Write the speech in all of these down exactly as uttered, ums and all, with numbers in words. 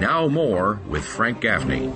Now more with Frank Gaffney.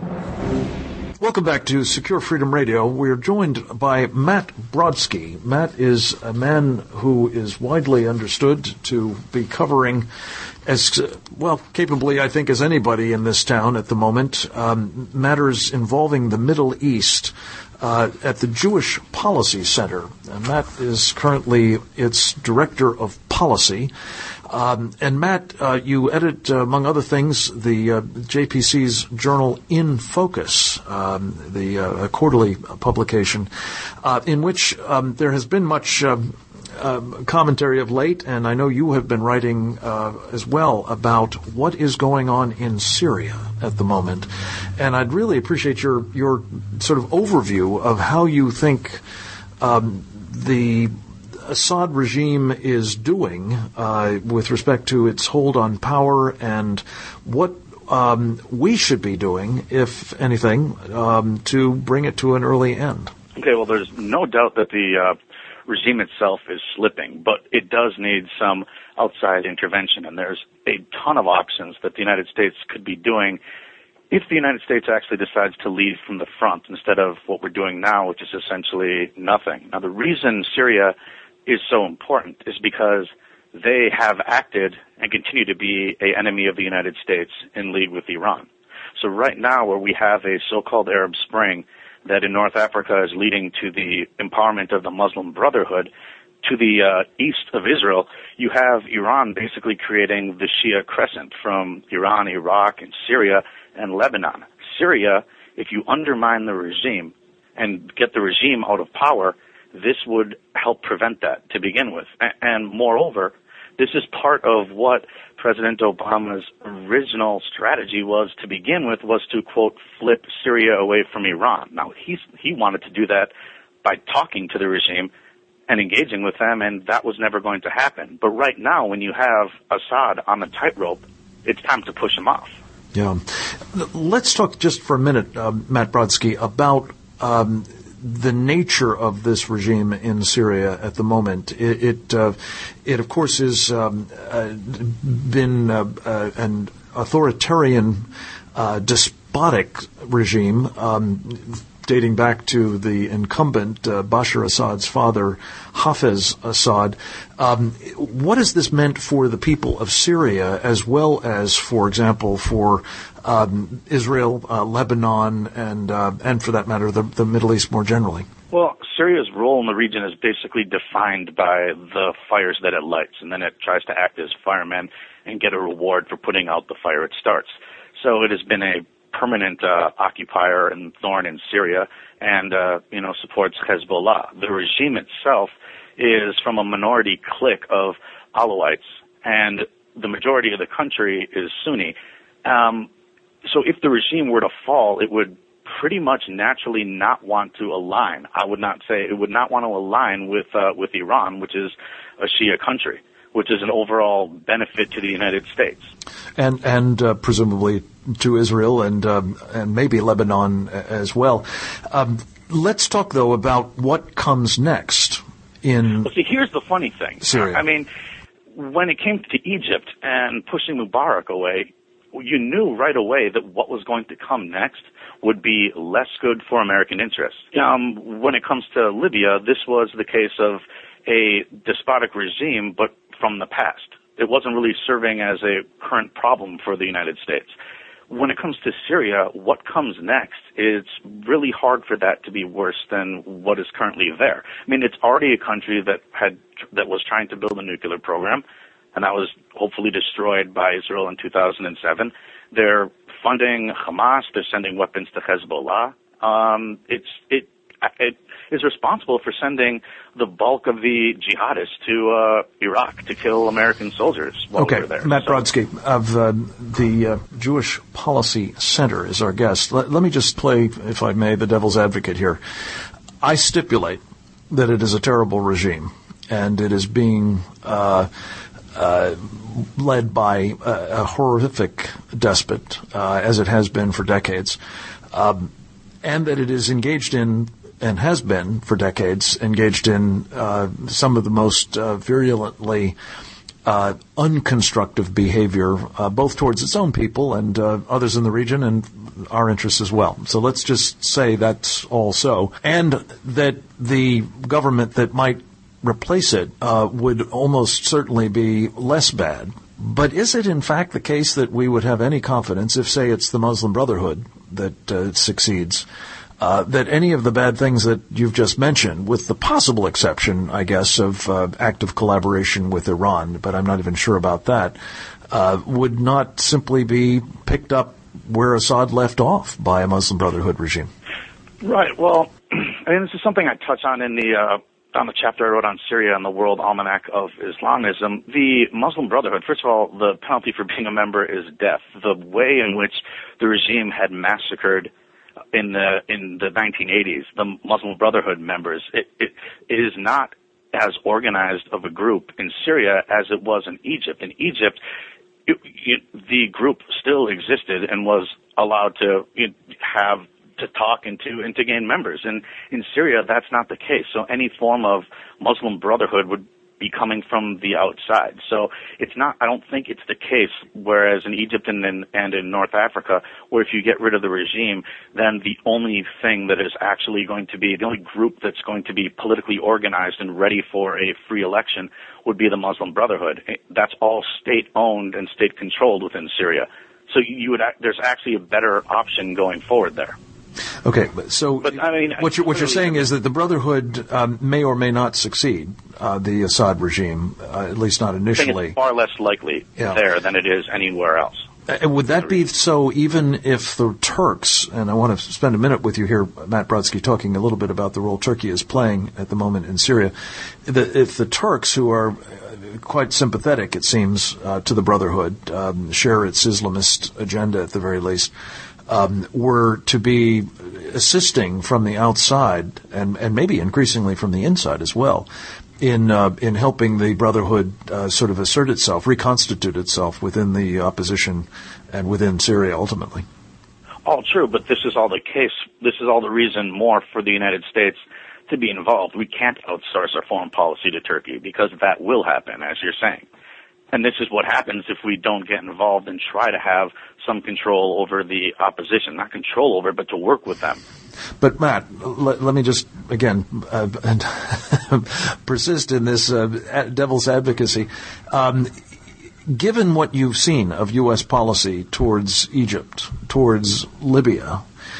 Welcome back to Secure Freedom Radio. We're joined by Matt Brodsky. Matt is a man who is widely understood to be covering as, well, capably, I think, as anybody in this town at the moment, um, matters involving the Middle East uh, at the Jewish Policy Center. And Matt is currently its Director of Policy. Um, and Matt, uh, you edit, uh, among other things, the uh, J P C's journal In Focus, um, the uh, quarterly publication, uh, in which um, there has been much um, uh, commentary of late, and I know you have been writing uh, as well about what is going on in Syria at the moment. And I'd really appreciate your your sort of overview of how you think um, the Assad regime is doing uh, with respect to its hold on power, and what um, we should be doing, if anything, um, to bring it to an early end. Okay, well, there's no doubt that the uh, regime itself is slipping, but it does need some outside intervention, and there's a ton of options that the United States could be doing if the United States actually decides to lead from the front instead of what we're doing now, which is essentially nothing. Now, the reason Syria is so important is because they have acted and continue to be an enemy of the United States in league with Iran. So right now, where we have a so-called Arab Spring that in North Africa is leading to the empowerment of the Muslim Brotherhood, to the uh, east of Israel, you have Iran basically creating the Shia crescent from Iran, Iraq, and Syria, and Lebanon. Syria, if you undermine the regime and get the regime out of power, this would help prevent that to begin with. And moreover, this is part of what President Obama's original strategy was to begin with, was to, quote, flip Syria away from Iran. Now, he's, he wanted to do that by talking to the regime and engaging with them, and that was never going to happen. But right now, when you have Assad on the tightrope, it's time to push him off. Yeah. Let's talk just for a minute, uh, Matt Brodsky, about um, the nature of this regime in Syria at the moment. It, it, uh, it of course, has um, uh, been uh, uh, an authoritarian, uh, despotic regime um, dating back to the incumbent uh, Bashar Assad's father, Hafez Assad. Um, what has this meant for the people of Syria, as well as, for example, for um, Israel, uh, Lebanon, and uh, and for that matter, the, the Middle East more generally? Well, Syria's role in the region is basically defined by the fires that it lights, and then it tries to act as fireman and get a reward for putting out the fire it starts. So it has been a permanent uh, occupier and thorn in Syria, and uh, you know supports Hezbollah. The regime itself is from a minority clique of Alawites, and the majority of the country is Sunni. Um, so if the regime were to fall, it would pretty much naturally not want to align. I would not say it would not want to align with uh, with Iran, which is a Shia country, which is an overall benefit to the United States. And and uh, presumably to Israel and um, and maybe Lebanon as well. Um, let's talk, though, about what comes next in well, see, here's the funny thing. Syria. I mean, when it came to Egypt and pushing Mubarak away, you knew right away that what was going to come next would be less good for American interests. Um, when it comes to Libya, this was the case of a despotic regime, but from the past. It wasn't really serving as a current problem for the United States. When it comes to Syria, what comes next, it's really hard for that to be worse than what is currently there. I mean, it's already a country that had that was trying to build a nuclear program, and that was hopefully destroyed by Israel in two thousand seven. They're funding Hamas. They're sending weapons to Hezbollah. Um, it's it it is responsible for sending the bulk of the jihadists to uh, Iraq to kill American soldiers while okay. we were there. Matt so. Brodsky of uh, the uh, Jewish Policy Center is our guest. Let, let me just play, if I may, the devil's advocate here. I stipulate that it is a terrible regime, and it is being uh, uh, led by a, a horrific despot, uh, as it has been for decades, um, and that it is engaged in and has been for decades engaged in uh, some of the most uh, virulently uh, unconstructive behavior, uh, both towards its own people and uh, others in the region and our interests as well. So let's just say that's all so. And that the government that might replace it uh, would almost certainly be less bad. But is it in fact the case that we would have any confidence if, say, it's the Muslim Brotherhood that uh, succeeds, uh, that any of the bad things that you've just mentioned, with the possible exception, I guess, of uh, active collaboration with Iran, but I'm not even sure about that, uh, would not simply be picked up where Assad left off by a Muslim Brotherhood regime? Right. Well, I mean, this is something I touch on in the uh, on the chapter I wrote on Syria and the World Almanac of Islamism. The Muslim Brotherhood, first of all, the penalty for being a member is death. The way in which the regime had massacred in the in the nineteen eighties the Muslim Brotherhood members, it, it, it is not as organized of a group in Syria as it was in Egypt. In Egypt, it, it, the group still existed and was allowed to you know, have to talk and to and to gain members. And in Syria, that's not the case. So any form of Muslim Brotherhood would be coming from the outside. So it's not, I don't think it's the case, whereas in Egypt and in, and in North Africa, where if you get rid of the regime, then the only thing that is actually going to be, the only group that's going to be politically organized and ready for a free election would be the Muslim Brotherhood. That's all state-owned and state-controlled within Syria. So you would, there's actually a better option going forward there. Okay, so but, I mean, what you're, what you're saying is that the Brotherhood um, may or may not succeed, uh, the Assad regime, uh, at least not initially. I think it's far less likely yeah. there than it is anywhere else. Uh, would that be so even if the Turks, and I want to spend a minute with you here, Matt Brodsky, talking a little bit about the role Turkey is playing at the moment in Syria, the, if the Turks, who are quite sympathetic, it seems, uh, to the Brotherhood, um, share its Islamist agenda at the very least, Um, were to be assisting from the outside and, and maybe increasingly from the inside as well in uh, in helping the Brotherhood uh, sort of assert itself, reconstitute itself within the opposition and within Syria ultimately. All true, but this is all the case. This is all the reason more for the United States to be involved. We can't outsource our foreign policy to Turkey because that will happen, as you're saying. And this is what happens if we don't get involved and try to have some control over the opposition. Not control over it, but to work with them. But, Matt, let, let me just, again, uh, persist in this uh, devil's advocacy. Um, given what you've seen of U S policy towards Egypt, towards Libya,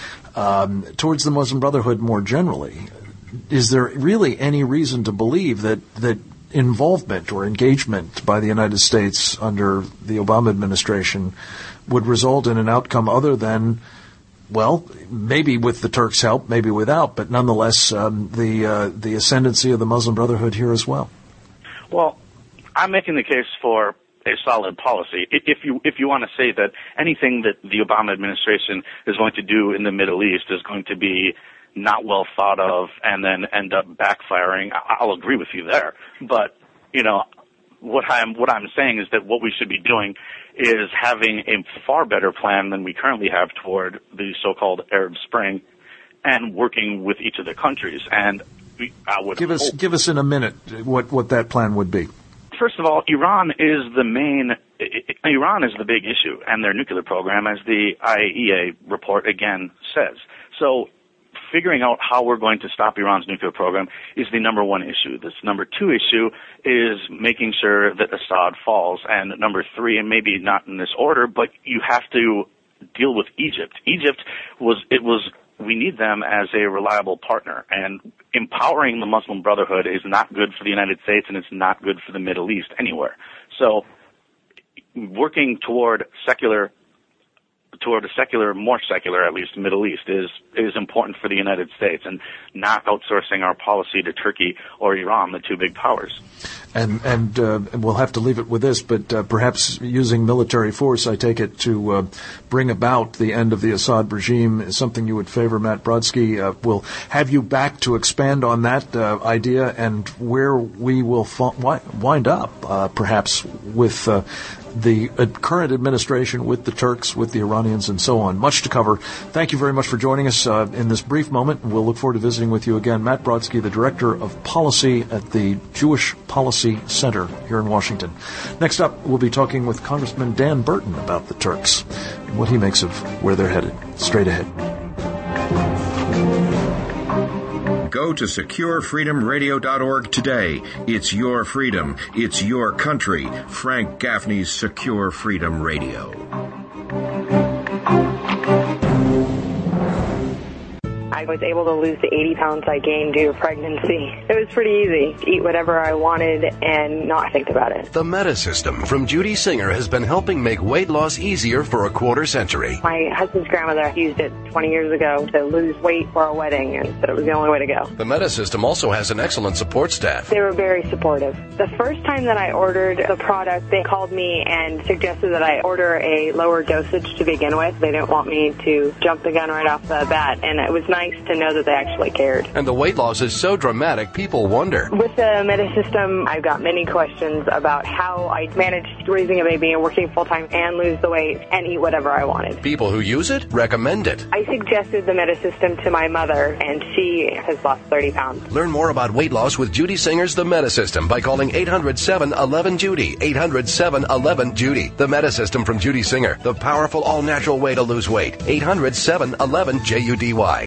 um, towards the Muslim Brotherhood more generally, is there really any reason to believe that that involvement or engagement by the United States under the Obama administration would result in an outcome other than, well, maybe with the Turks' help, maybe without, but nonetheless um, the uh, the ascendancy of the Muslim Brotherhood here as well? Well, I'm making the case for a solid policy. If you if you want to say that anything that the Obama administration is going to do in the Middle East is going to be not well thought of and then end up backfiring, I'll agree with you there. But, you know, what I'm, what I'm saying is that what we should be doing is having a far better plan than we currently have toward the so-called Arab Spring and working with each of the countries. And we, I would give us, hope, give us in a minute what, what that plan would be. First of all, Iran is the main, Iran is the big issue and their nuclear program, as the I A E A report again says. So, figuring out how we're going to stop Iran's nuclear program is the number one issue. This number two issue is making sure that Assad falls. And number three, and maybe not in this order, but you have to deal with Egypt. Egypt was, it was, we need them as a reliable partner. And empowering the Muslim Brotherhood is not good for the United States, and it's not good for the Middle East anywhere. So working toward secular toward a secular, more secular, at least, Middle East is is important for the United States, and not outsourcing our policy to Turkey or Iran, the two big powers. And and uh, we'll have to leave it with this, but uh, perhaps using military force, I take it, to uh, bring about the end of the Assad regime is something you would favor, Matt Brodsky. Uh, we'll have you back to expand on that uh, idea and where we will fa- wind up, uh, perhaps, with uh, the uh, current administration with the Turks, with the Iranians, and so on. Much to cover. Thank you very much for joining us uh, in this brief moment. We'll look forward to visiting with you again. Matt Brodsky, the Director of Policy at the Jewish Policy Center here in Washington. Next up, we'll be talking with Congressman Dan Burton about the Turks and what he makes of where they're headed. Straight ahead. Go to secure freedom radio dot org today. It's your freedom. It's your country. Frank Gaffney's Secure Freedom Radio. I was able to lose the eighty pounds I gained due to pregnancy. It was pretty easy. Eat whatever I wanted and not think about it. The Metasystem from Judy Singer has been helping make weight loss easier for a quarter century. My husband's grandmother used it twenty years ago to lose weight for a wedding and said it was the only way to go. The Metasystem also has an excellent support staff. They were very supportive. The first time that I ordered the product, they called me and suggested that I order a lower dosage to begin with. They didn't want me to jump the gun right off the bat, and it was nice to know that they actually cared. And the weight loss is so dramatic, people wonder. With the Metasystem, I've got many questions about how I managed raising a baby and working full-time and lose the weight and eat whatever I wanted. People who use it recommend it. I suggested the Metasystem to my mother, and she has lost thirty pounds. Learn more about weight loss with Judy Singer's The Metasystem by calling eight hundred, seven one one, Judy. eight hundred, seven one one, Judy. The Metasystem from Judy Singer, the powerful all-natural way to lose weight. eight hundred, seven one one, J U D Y.